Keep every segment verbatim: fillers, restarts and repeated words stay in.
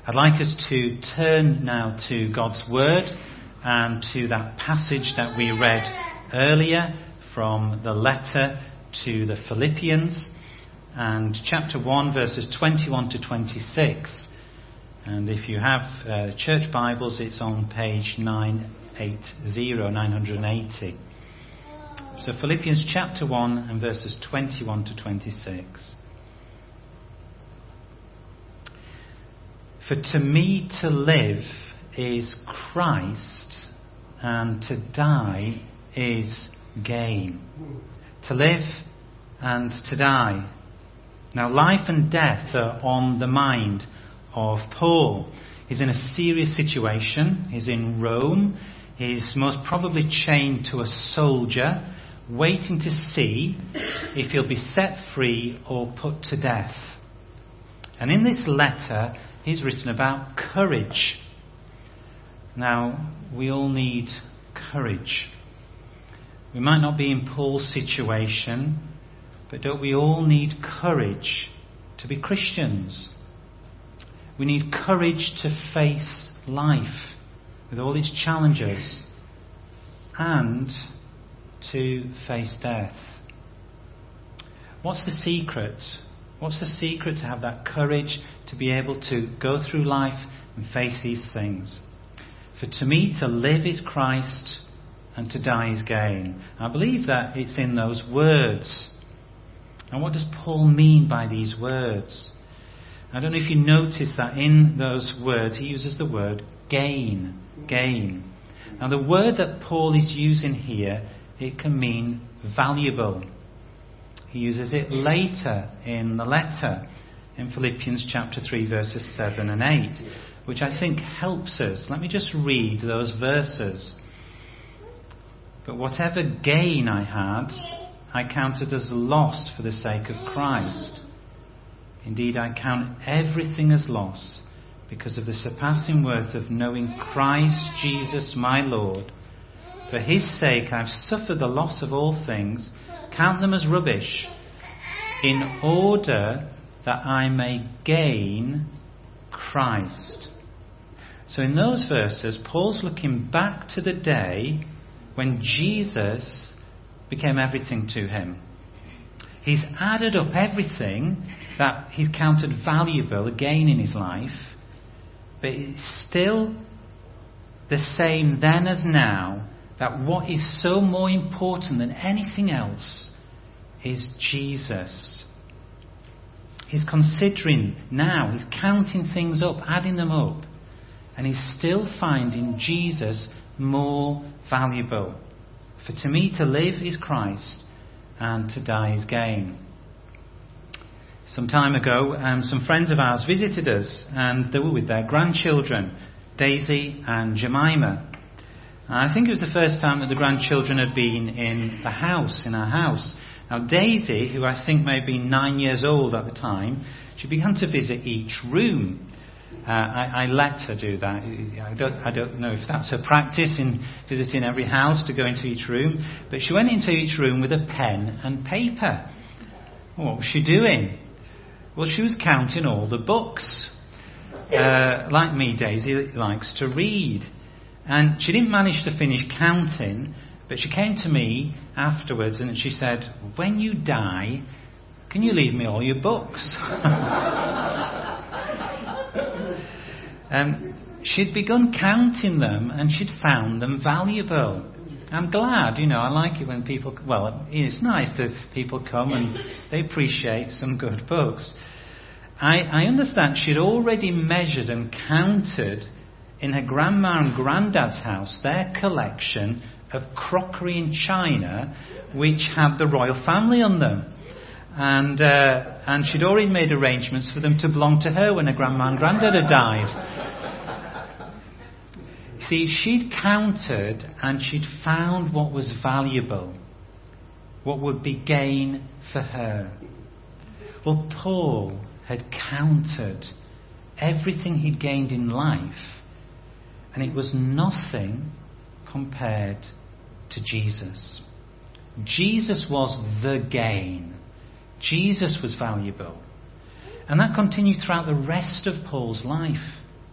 I'd like us to turn now to God's Word and to that passage that we read earlier from the letter to the Philippians, and chapter one, verses twenty-one to twenty-six. And if you have uh, church Bibles, it's on page nine eighty, nine eighty. So Philippians chapter one and verses twenty-one to twenty-six. For to me to live is Christ, and to die is gain. To live and to die. Now life and death are on the mind of Paul. He's in a serious situation. He's in Rome. He's most probably chained to a soldier, waiting to see if he'll be set free or put to death. And in this letter, he's written about courage. Now, we all need courage. We might not be in Paul's situation, but don't we all need courage to be Christians? We need courage to face life with all its challenges and to face death. What's the secret? What's the secret to have that courage to be able to go through life and face these things? For to me to live is Christ and to die is gain. I believe that it's in those words. And what does Paul mean by these words? I don't know if you notice that in those words he uses the word gain. Gain. Now the word that Paul is using here, it can mean valuable. He uses it later in the letter in Philippians chapter three verses seven and eight, which I think helps us. Let me just read those verses. But whatever gain I had, I counted as loss for the sake of Christ. Indeed, I count everything as loss because of the surpassing worth of knowing Christ Jesus my Lord. For his sake I've suffered the loss of all things, count them as rubbish, in order that I may gain Christ. So in those verses, Paul's looking back to the day when Jesus became everything to him. He's added up everything that he's counted valuable, a gain in his life, but it's still the same then as now, that what is so more important than anything else is Jesus. He's considering now, he's counting things up, adding them up, and he's still finding Jesus more valuable. For to me to live is Christ, and to die is gain. Some time ago, um, some friends of ours visited us, and they were with their grandchildren, Daisy and Jemima. I think it was the first time that the grandchildren had been in the house, in our house. Now Daisy, who I think may have been nine years old at the time, she began to visit each room. Uh, I, I let her do that. I don't, I don't know if that's her practice in visiting every house, to go into each room. But she went into each room with a pen and paper. What was she doing? Well, she was counting all the books. Uh, like me, Daisy likes to read. And she didn't manage to finish counting, but she came to me afterwards and she said, when you die, can you leave me all your books? um, she'd begun counting them and she'd found them valuable. I'm glad, you know, I like it when people, well, it's nice that people come and they appreciate some good books. I, I understand she'd already measured and counted in her grandma and granddad's house their collection of crockery and china which had the royal family on them. And uh, and she'd already made arrangements for them to belong to her when her grandma and granddad had died. See, she'd counted and she'd found what was valuable, what would be gain for her. Well, Paul had counted everything he'd gained in life, and it was nothing compared to Jesus. Jesus was the gain. Jesus was valuable. And that continued throughout the rest of Paul's life.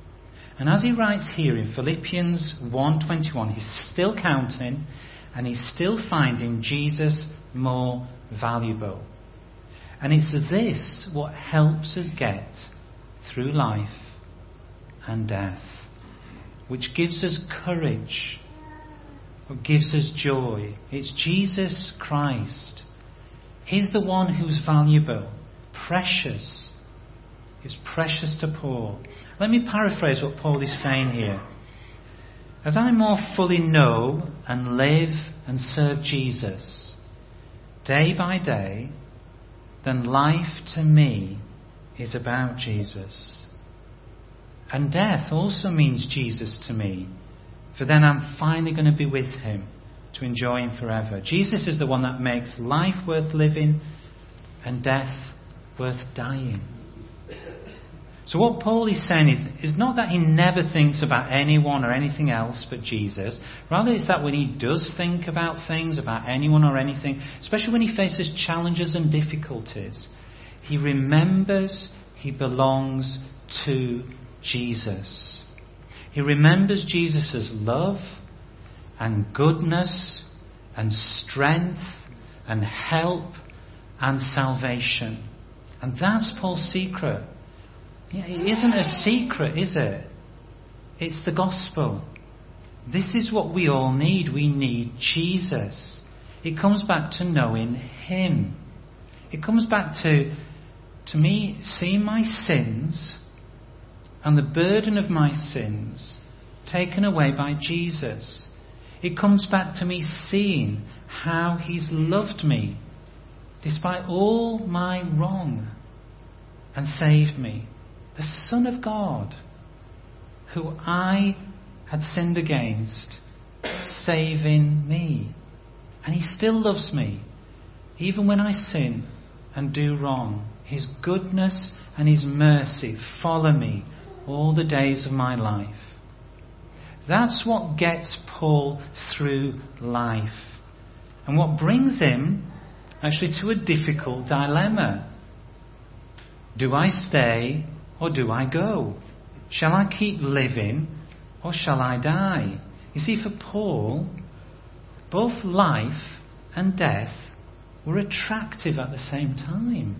And as he writes here in Philippians one twenty-one, he's still counting and he's still finding Jesus more valuable. And it's this what helps us get through life and death, which gives us courage, what gives us joy. It's Jesus Christ. He's the one who's valuable, precious. It's precious to Paul. Let me paraphrase what Paul is saying here. As I more fully know and live and serve Jesus day by day, then life to me is about Jesus. And death also means Jesus to me, for then I'm finally going to be with him to enjoy him forever. Jesus is the one that makes life worth living and death worth dying. So what Paul is saying is, is not that he never thinks about anyone or anything else but Jesus. Rather, it's that when he does think about things, about anyone or anything, especially when he faces challenges and difficulties, he remembers he belongs to Jesus. He remembers Jesus' love and goodness and strength and help and salvation. And that's Paul's secret. Yeah, it isn't a secret, is it? It's the gospel. This is what we all need. We need Jesus. It comes back to knowing him. It comes back to, to me, seeing my sins and the burden of my sins taken away by Jesus. It comes back to me seeing how he's loved me despite all my wrong and saved me. The Son of God, who I had sinned against, saving me. And he still loves me, even when I sin and do wrong. His goodness and his mercy follow me all the days of my life. That's what gets Paul through life. And what brings him actually to a difficult dilemma. Do I stay or do I go? Shall I keep living or shall I die? You see, for Paul, both life and death were attractive at the same time.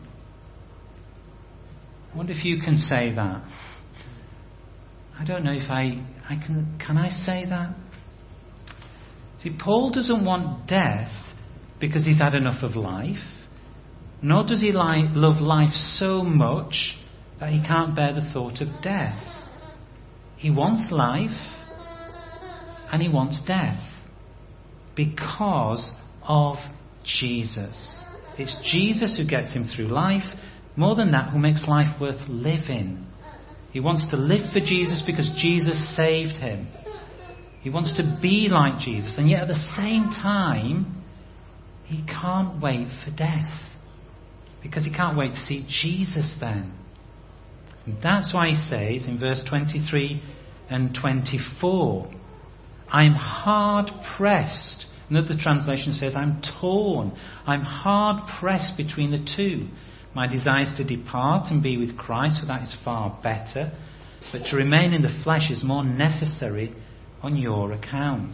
I wonder if you can say that. I don't know if I, I can, can I say that? See, Paul doesn't want death because he's had enough of life, nor does he like, love life so much that he can't bear the thought of death. He wants life and he wants death because of Jesus. It's Jesus who gets him through life. More than that, who makes life worth living. He wants to live for Jesus because Jesus saved him. He wants to be like Jesus, and yet at the same time, he can't wait for death because he can't wait to see Jesus then. And that's why he says in verse twenty-three and twenty-four, I'm hard pressed. Another translation says, I'm torn. I'm hard pressed between the two. My desire is to depart and be with Christ, for that is far better. But to remain in the flesh is more necessary on your account.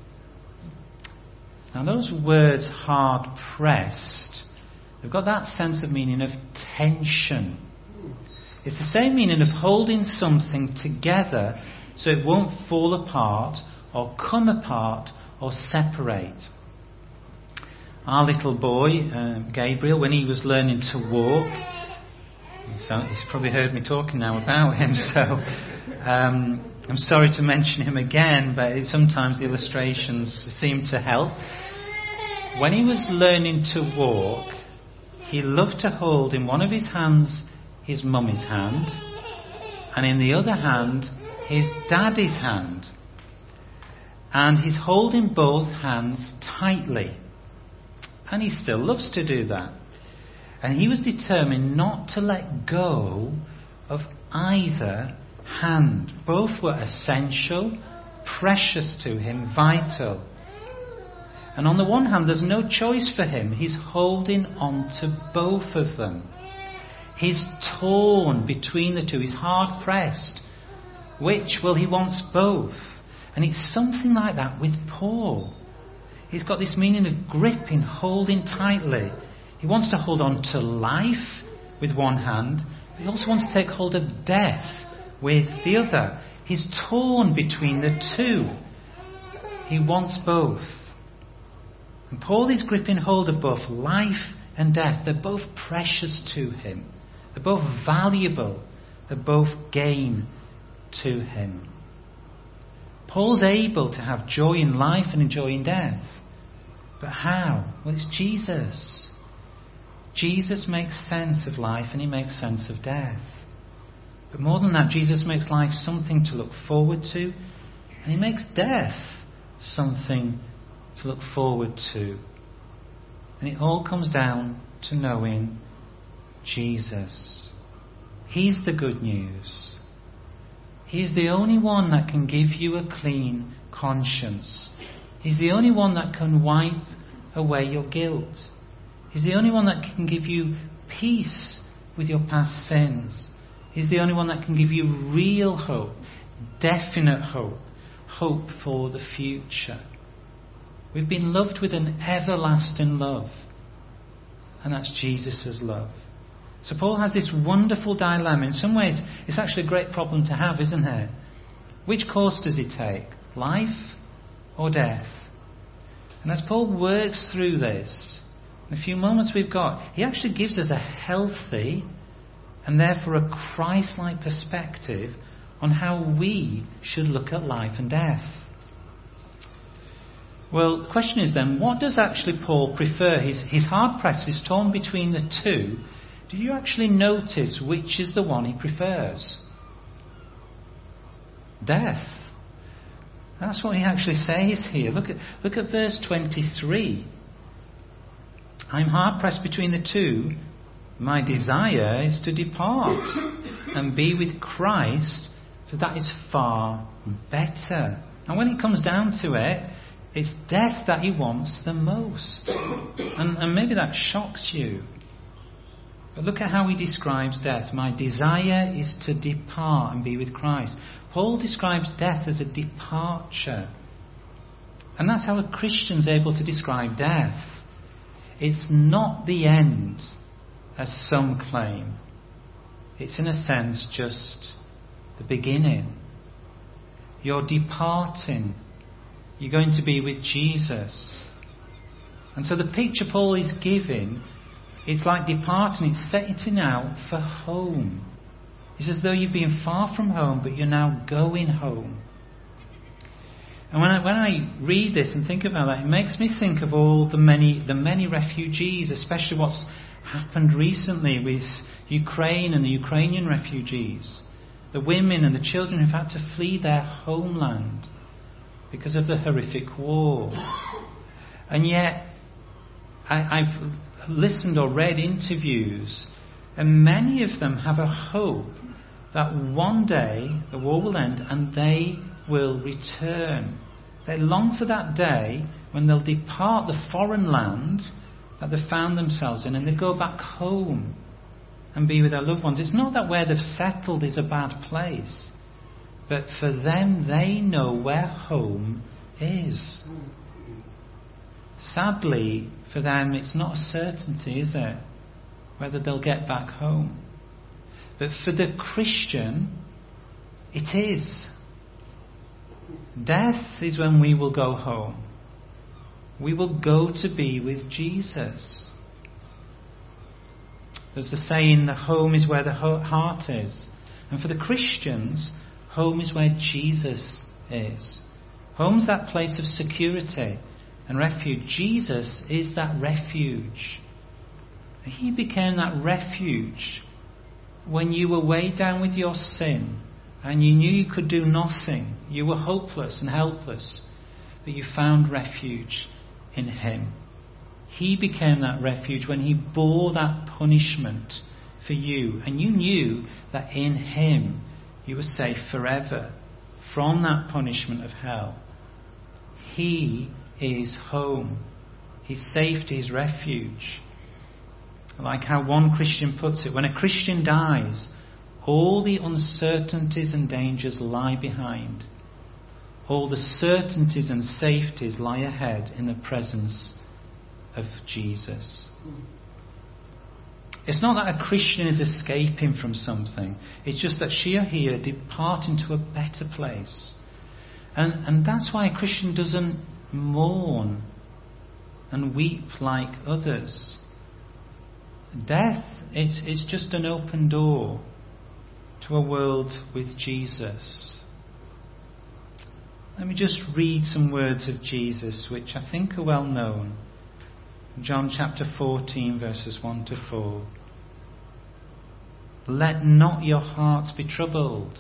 Now those words, hard pressed, they've got that sense of meaning of tension. It's the same meaning of holding something together so it won't fall apart or come apart or separate. Our little boy, uh, Gabriel, when he was learning to walk, so he's probably heard me talking now about him, so um, I'm sorry to mention him again, but it, sometimes the illustrations seem to help. When he was learning to walk, he loved to hold in one of his hands his mummy's hand, and in the other hand his daddy's hand. And he's holding both hands tightly. And he still loves to do that. And he was determined not to let go of either hand. Both were essential, precious to him, vital. And on the one hand, there's no choice for him. He's holding on to both of them. He's torn between the two. He's hard pressed. Which? Well, he wants both. And it's something like that with Paul. He's got this meaning of gripping, holding tightly. He wants to hold on to life with one hand, but he also wants to take hold of death with the other. He's torn between the two. He wants both. And Paul is gripping hold of both life and death. They're both precious to him. They're both valuable. They're both gain to him. Paul's able to have joy in life and joy in death. But how? Well, it's Jesus. Jesus makes sense of life and he makes sense of death. But more than that, Jesus makes life something to look forward to, and he makes death something to look forward to. And it all comes down to knowing Jesus. He's the good news. He's the only one that can give you a clean conscience. He's the only one that can wipe away your guilt. He's the only one that can give you peace with your past sins. He's the only one that can give you real hope, definite hope, hope for the future. We've been loved with an everlasting love, and that's Jesus' love. So Paul has this wonderful dilemma. In some ways, it's actually a great problem to have, isn't it? Which course does he take? Life or death? And as Paul works through this, in the few moments we've got, he actually gives us a healthy and therefore a Christ-like perspective on how we should look at life and death. Well, the question is then, what does actually Paul prefer? He's, he's hard-pressed, he's torn between the two. Do you actually notice which is the one he prefers? Death. That's what he actually says here. Look at, look at verse twenty-three. I'm hard-pressed between the two. My desire is to depart and be with Christ, for that is far better. And when it comes down to it, it's death that he wants the most. And, and maybe that shocks you. But look at how he describes death. My desire is to depart and be with Christ. Paul describes death as a departure. And that's how a Christian's able to describe death. It's not the end, as some claim. It's in a sense just the beginning. You're departing. You're going to be with Jesus. And so the picture Paul is giving, it's like departing, it's setting out for home. It's as though you've been far from home, but you're now going home. And when I, when I read this and think about that, it makes me think of all the many, the many refugees, especially what's happened recently with Ukraine and the Ukrainian refugees. The women and the children who've had to flee their homeland because of the horrific war. And yet, I, I've listened or read interviews, and many of them have a hope that one day the war will end and they will return. They long for that day when they'll depart the foreign land that they've found themselves in and they go back home and be with their loved ones. It's not that where they've settled is a bad place, but for them, they know where home is. Sadly, for them, it's not a certainty, is it, whether they'll get back home. But for the Christian, it is. Death is when we will go home. We will go to be with Jesus. There's the saying, the home is where the heart is. And for the Christians, home is where Jesus is. Home's that place of security and refuge. Jesus is that refuge. He became that refuge when you were weighed down with your sin and you knew you could do nothing. You were hopeless and helpless, but you found refuge in Him. He became that refuge when He bore that punishment for you, and you knew that in Him you were safe forever from that punishment of hell. He is home. His safety, His refuge. Like how one Christian puts it, when a Christian dies, All the uncertainties and dangers lie behind. All the certainties and safeties lie ahead in the presence of Jesus. It's not that a Christian is escaping from something. It's just that she or he are departing to a better place. And, and that's why a Christian doesn't mourn and weep like others. Death, it's, it's just an open door to a world with Jesus. Let me just read some words of Jesus which I think are well known. John chapter fourteen, verses one to four. Let not your hearts be troubled.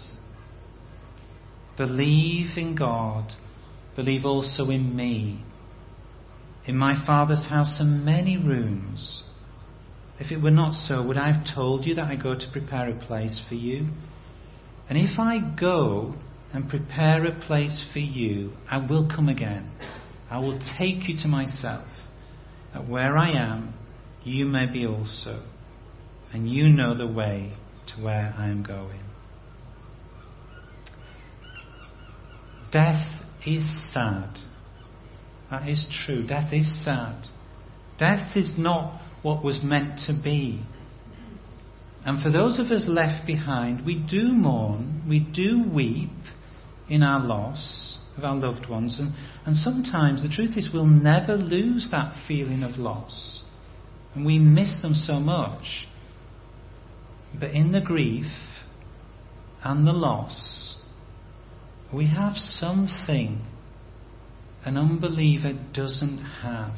Believe in God. Believe also in me. In my Father's house are many rooms. If it were not so, would I have told you that I go to prepare a place for you? And if I go and prepare a place for you, I will come again. I will take you to myself, that where I am, you may be also, and you know the way to where I am going. Death is sad. That is true. Death is sad. Death is not what was meant to be. And for those of us left behind, we do mourn, we do weep in our loss of our loved ones. And, and sometimes the truth is we'll never lose that feeling of loss. And we miss them so much. But in the grief and the loss, we have something an unbeliever doesn't have.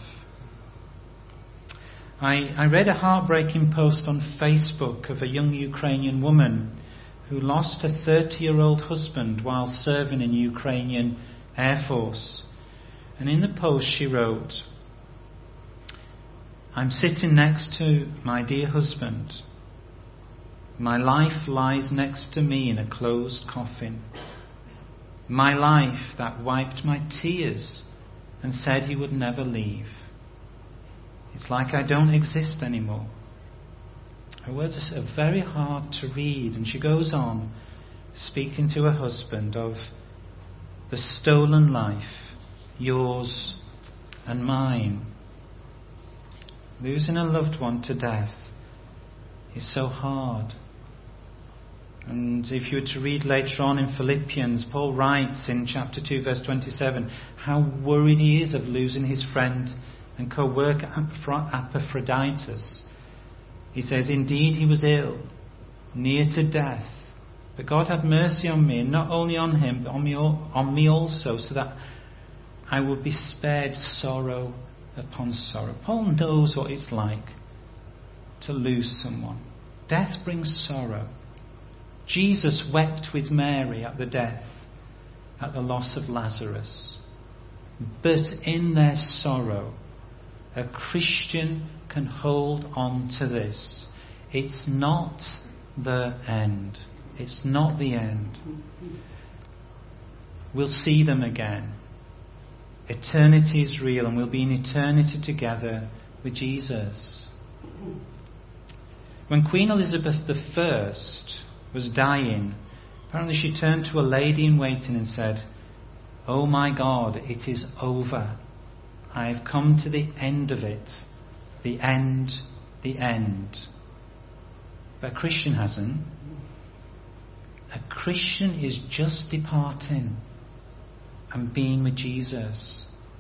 I, I read a heartbreaking post on Facebook of a young Ukrainian woman who lost her thirty-year-old husband while serving in Ukrainian Air Force. And in the post she wrote, I'm sitting next to my dear husband. My life lies next to me in a closed coffin. My life that wiped my tears and said he would never leave. It's like I don't exist anymore. Her words are very hard to read, and she goes on speaking to her husband of the stolen life, yours and mine. Losing a loved one to death is so hard. And if you were to read later on in Philippians, Paul writes in chapter two, verse twenty-seven, how worried he is of losing his friend and co-worker Epaphroditus. He says, indeed he was ill, near to death, but God had mercy on me, and not only on him, but on me, on me also, so that I would be spared sorrow upon sorrow. Paul knows what it's like to lose someone. Death brings sorrow. Jesus wept with Mary at the death, at the loss of Lazarus. But in their sorrow, a Christian can hold on to this. It's not the end. It's not the end. We'll see them again. Eternity is real, and we'll be in eternity together with Jesus. When Queen Elizabeth the First was dying, apparently she turned to a lady in waiting and said, oh my God, it is over. I have come to the end of it. The end, the end. But a Christian hasn't. A Christian is just departing and being with Jesus.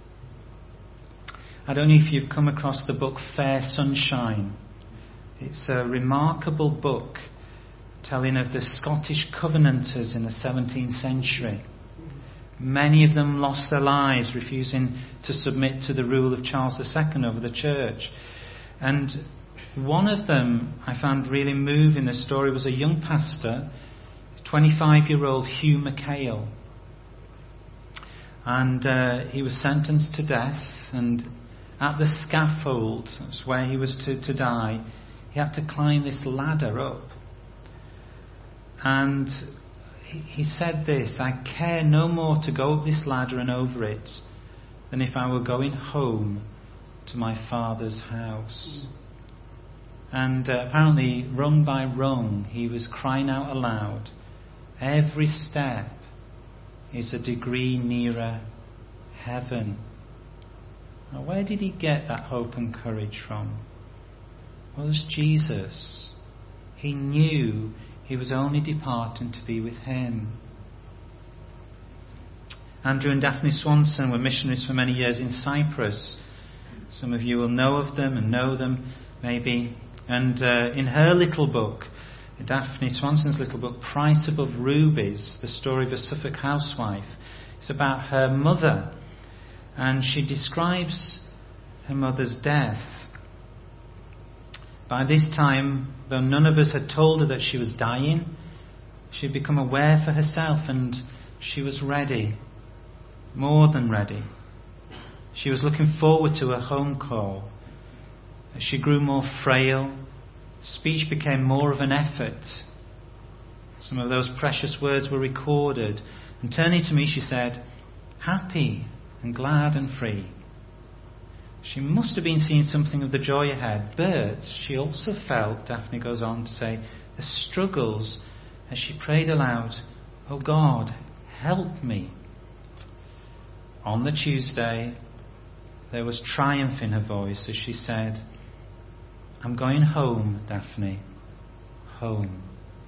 I don't know if you've come across the book Fair Sunshine. It's a remarkable book telling of the Scottish Covenanters in the seventeenth century. Many of them lost their lives refusing to submit to the rule of Charles the Second over the church. And one of them I found really moving. The story was a young pastor, twenty-five-year-old Hugh McHale. And uh, he was sentenced to death, and at the scaffold, that's where he was to, to die, he had to climb this ladder up. And he said this, I care no more to go up this ladder and over it than if I were going home to my Father's house. And uh, apparently, rung by rung, he was crying out aloud, every step is a degree nearer heaven. Now, where did he get that hope and courage from? Well, it was Jesus. He knew he was only departing to be with him. Andrew and Daphne Swanson were missionaries for many years in Cyprus. Some of you will know of them and know them, maybe. And uh, in her little book, Daphne Swanson's little book, Price Above Rubies, the story of a Suffolk housewife, it's about her mother. And she describes her mother's death. By this time, though none of us had told her that she was dying, she had become aware for herself, and she was ready, more than ready. She was looking forward to her home call. As she grew more frail, speech became more of an effort. Some of those precious words were recorded, and turning to me she said, happy and glad and free. She must have been seeing something of the joy ahead, but she also felt, Daphne goes on to say, the struggles as she prayed aloud, oh God, help me. On the Tuesday, there was triumph in her voice as she said, I'm going home, Daphne, home.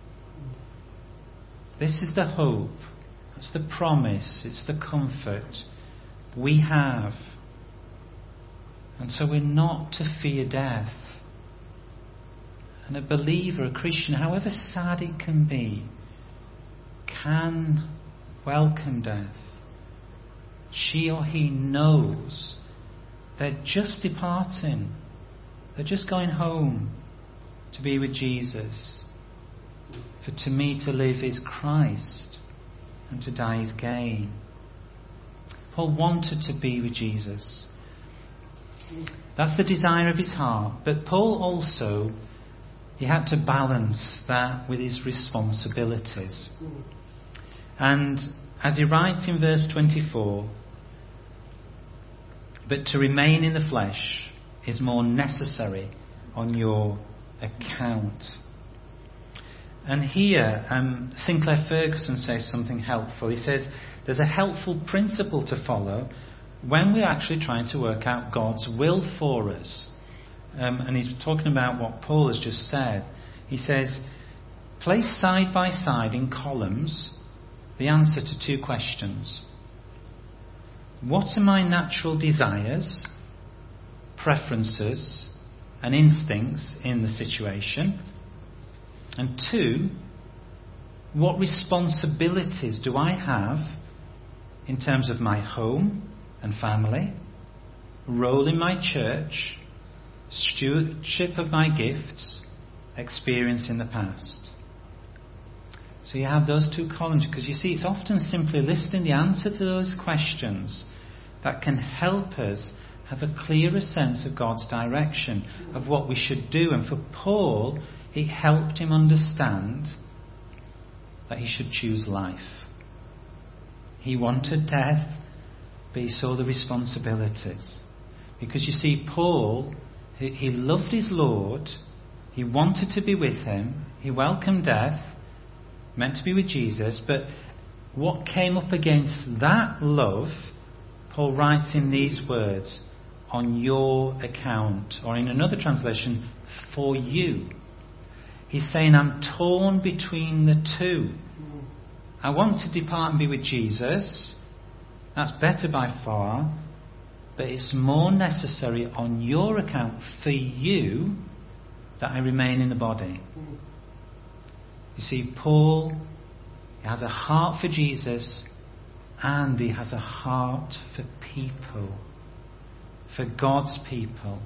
This is the hope, that's the promise, it's the comfort we have. And so we're not to fear death. And a believer, a Christian, however sad it can be, can welcome death. She or he knows they're just departing. They're just going home to be with Jesus. For to me to live is Christ, and to die is gain. Paul wanted to be with Jesus. That's the desire of his heart. But Paul also, he had to balance that with his responsibilities. And as he writes in verse twenty-four, but to remain in the flesh is more necessary on your account. And here, um, Sinclair Ferguson says something helpful. He says there's a helpful principle to follow when we're actually trying to work out God's will for us. Um, and he's talking about what Paul has just said. He says, place side by side in columns the answer to two questions. What are my natural desires, preferences, and instincts in the situation? And two, what responsibilities do I have in terms of my home and family, role in my church, stewardship of my gifts, experience in the past? So you have those two columns, because you see it's often simply listing the answer to those questions that can help us have a clearer sense of God's direction, of what we should do. And for Paul, it helped him understand that he should choose life. He wanted death, but he saw the responsibilities. Because you see, Paul, he, he loved his Lord, he wanted to be with him, he welcomed death, meant to be with Jesus, but what came up against that love, Paul writes in these words, on your account, or in another translation, for you. He's saying, I'm torn between the two. I want to depart and be with Jesus. That's better by far. But it's more necessary on your account for you that I remain in the body. You see, Paul has a heart for Jesus, and he has a heart for people, for God's people.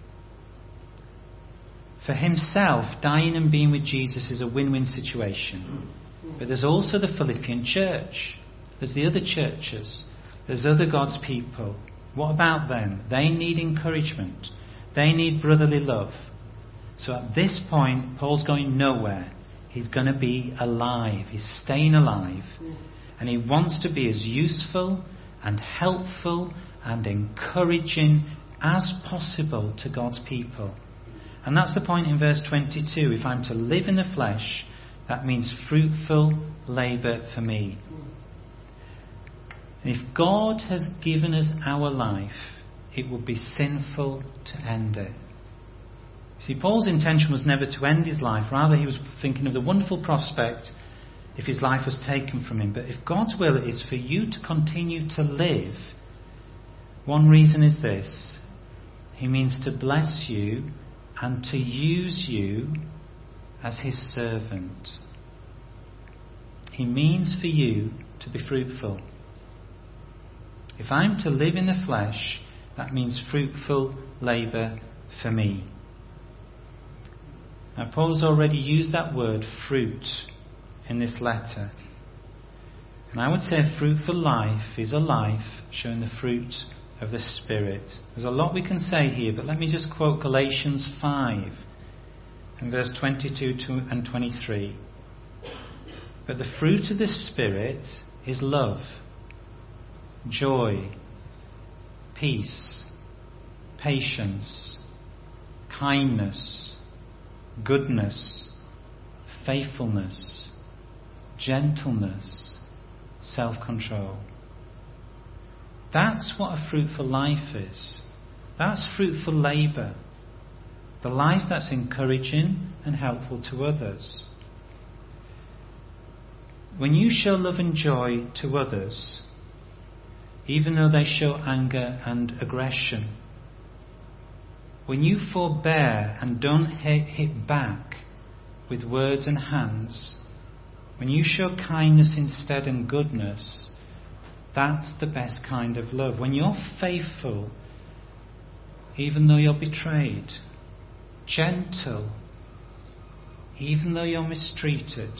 For himself, dying and being with Jesus is a win-win situation. But there's also the Philippian church. There's the other churches. There's other God's people. What about them? They need encouragement. They need brotherly love. So at this point, Paul's going nowhere. He's going to be alive. He's staying alive. And he wants to be as useful and helpful and encouraging as possible to God's people. And that's the point in verse twenty-two. If I'm to live in the flesh, that means fruitful labour for me. And if God has given us our life, it would be sinful to end it. See, Paul's intention was never to end his life. Rather, he was thinking of the wonderful prospect if his life was taken from him. But if God's will is for you to continue to live, one reason is this. He means to bless you and to use you as his servant. He means for you to be fruitful. If I'm to live in the flesh, that means fruitful labour for me. Now, Paul's already used that word, fruit, in this letter. And I would say a fruitful life is a life showing the fruit of the Spirit. There's a lot we can say here, but let me just quote Galatians five, in verse twenty-two and twenty-three. But the fruit of the Spirit is love, joy, peace, patience, kindness, goodness, faithfulness, gentleness, self-control. That's what a fruitful life is. That's fruitful labour. The life that's encouraging and helpful to others. When you show love and joy to others, even though they show anger and aggression, when you forbear and don't hit, hit back with words and hands, when you show kindness instead and goodness, that's the best kind of love. When you're faithful, even though you're betrayed, gentle, even though you're mistreated,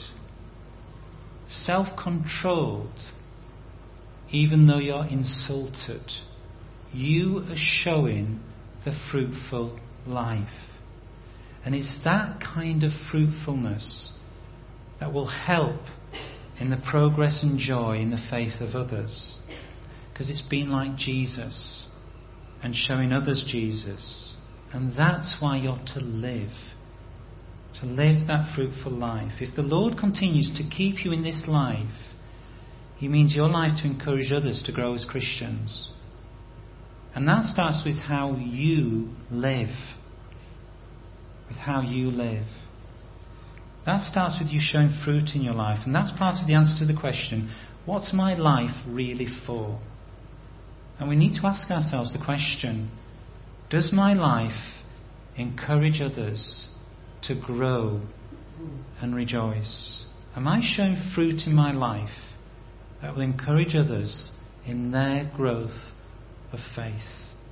self-controlled, even though you're insulted, you are showing the fruitful life. And it's that kind of fruitfulness that will help in the progress and joy in the faith of others. Because it's been like Jesus and showing others Jesus. And that's why you're to live. To live that fruitful life. If the Lord continues to keep you in this life, He means your life to encourage others to grow as Christians. And that starts with how you live. With how you live. That starts with you showing fruit in your life. And that's part of the answer to the question, what's my life really for? And we need to ask ourselves the question, does my life encourage others to grow and rejoice? Am I showing fruit in my life that will encourage others in their growth of faith?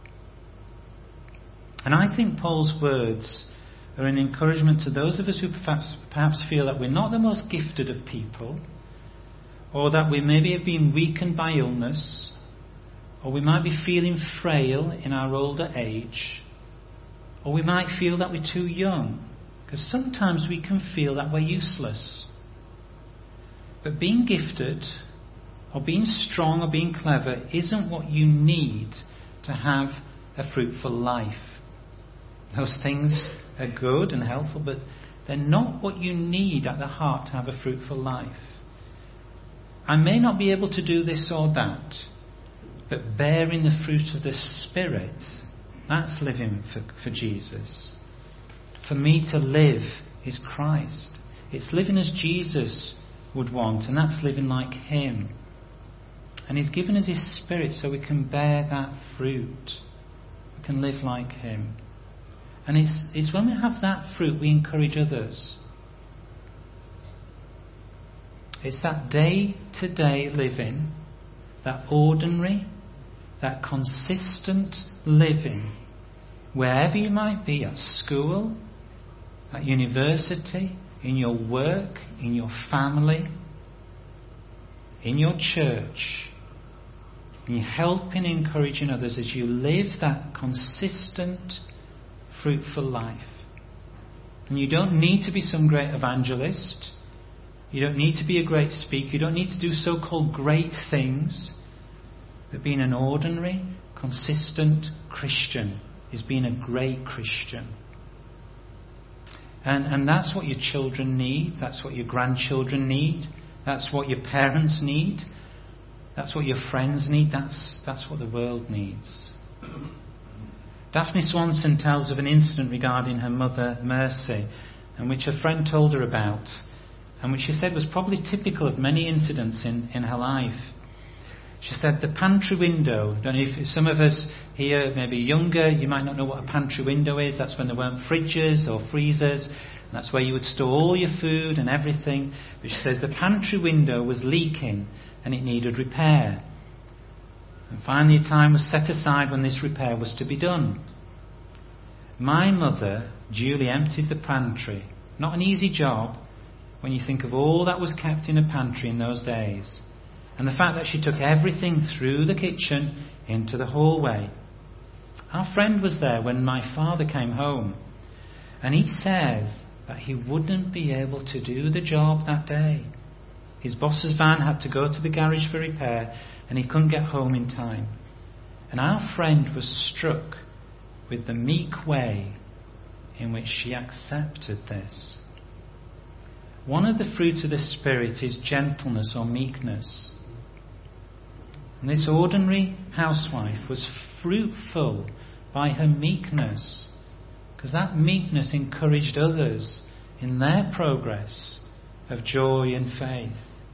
And I think Paul's words are an encouragement to those of us who perhaps, perhaps feel that we're not the most gifted of people, or that we maybe have been weakened by illness, or we might be feeling frail in our older age, or we might feel that we're too young, because sometimes we can feel that we're useless. But being gifted, or being strong, or being clever isn't what you need to have a fruitful life. Those things are good and helpful, but they're not what you need at the heart to have a fruitful life. I may not be able to do this or that, but bearing the fruit of the Spirit, that's living for, for Jesus. For me to live is Christ. It's living as Jesus would want, and that's living like Him. And He's given us His Spirit so we can bear that fruit. We can live like Him. And it's, it's when we have that fruit we encourage others. It's that day-to-day living, that ordinary, that consistent living, wherever you might be, at school, at university, in your work, in your family, in your church, and you're helping, encouraging others as you live that consistent, fruitful life. And you don't need to be some great evangelist. You don't need to be a great speaker. You don't need to do so-called great things. But being an ordinary, consistent Christian is being a great Christian. And, and that's what your children need. That's what your grandchildren need. That's what your parents need. That's what your friends need. That's, that's what the world needs. Daphne Swanson tells of an incident regarding her mother, Mercy, and which a friend told her about, and which she said was probably typical of many incidents in, in her life. She said the pantry window, I don't know if some of us here maybe younger, you might not know what a pantry window is. That's when there weren't fridges or freezers. And that's where you would store all your food and everything. But she says the pantry window was leaking and it needed repair. And finally a time was set aside when this repair was to be done. My mother duly emptied the pantry. Not an easy job when you think of all that was kept in a pantry in those days. And the fact that she took everything through the kitchen into the hallway. Our friend was there when my father came home. And he said that he wouldn't be able to do the job that day. His boss's van had to go to the garage for repair and he couldn't get home in time. And our friend was struck with the meek way in which she accepted this. One of the fruits of the Spirit is gentleness or meekness. And this ordinary housewife was fruitful by her meekness, because that meekness encouraged others in their progress of joy and faith.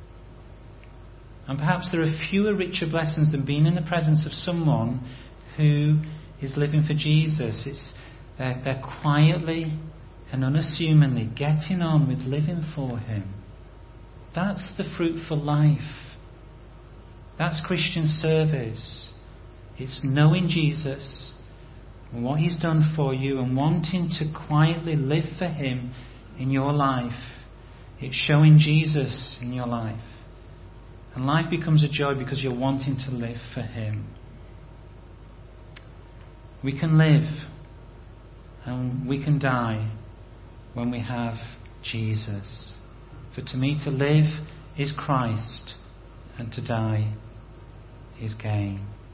And perhaps there are fewer richer blessings than being in the presence of someone who is living for Jesus. It's they're, they're quietly and unassumingly getting on with living for Him. That's the fruitful life. That's Christian service. It's knowing Jesus and what He's done for you and wanting to quietly live for Him in your life. It's showing Jesus in your life. And life becomes a joy because you're wanting to live for Him. We can live and we can die when we have Jesus. For to me to live is Christ and to die is gain.